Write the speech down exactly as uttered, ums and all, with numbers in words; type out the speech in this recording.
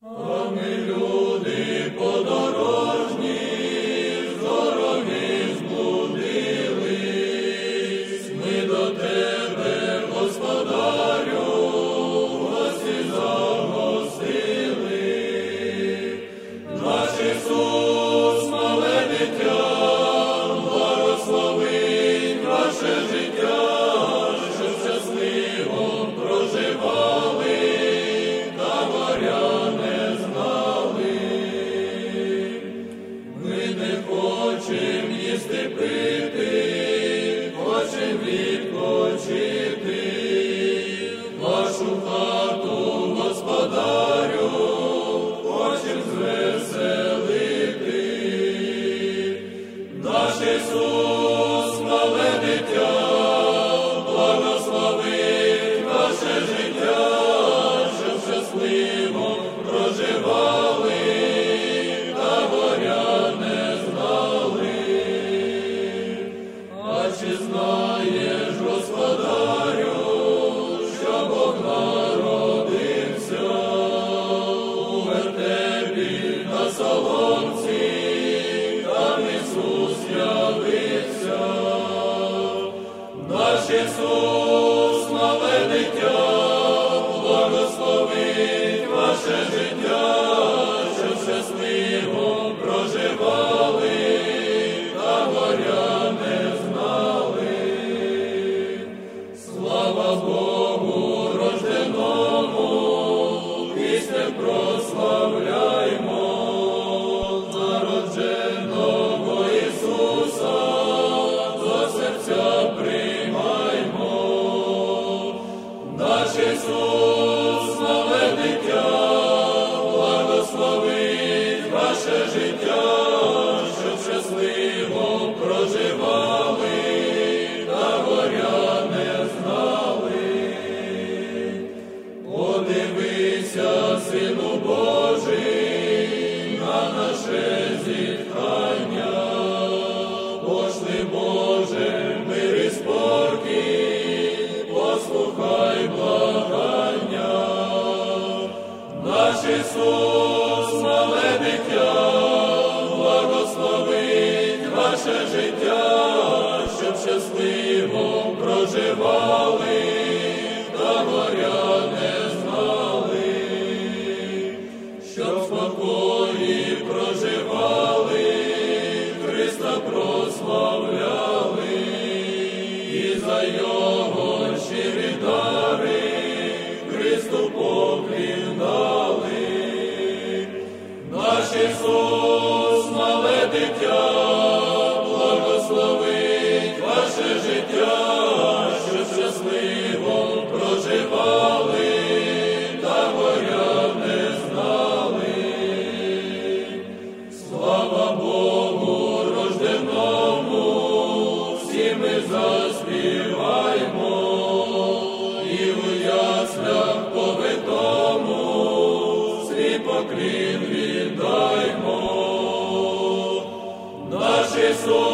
А ми люди подорожні, з дороги зблудились, ми до Тебе, Господарю, гості загостили. Наш Ісус, мале дитя, благословить ваше життя, щоб щасливо проживали, та горя не знали. Ми не хочем їсти пити, хочем відпочити, вашу хату, Господарю, хочем звеселити. Наш Ісус, мале дитя, благословить ваше життя, щоб щасливо проживали, та горя не знали. А чи знаєш, Господарю, що Бог народився у вертепі на соломці, там Ісус явився. Наш Ісус, мале дитя, благословить ваше життя, щоб щасливо проживали, та горя не знали. Слава Богу рожденому, піснею прославляймо, народженого Ісуса, до серця приймаймо. Наш Ісус, мале дитя, благословить ваше життя, щоб щасливо проживали, та горя не знали. Подивися, Сину Божий, на наше зітхання, пошли, Боже, мир і спокій, послухай благання. Наш Ісус, мале дитя, благословить ваше життя, щоб щасливо проживали, та горя не знали. Щоб в спокої проживали, Христа прославляли, і за Його щирі дари Христу поклін дали. Наш Ісус, мале дитя, благословить ваше життя, щоб щасливо проживали, та горя не знали. Слава Богу рожденому, всі ми заспіваймо, і у яслях повитому свій поклін віддаймо. Наш Ісус,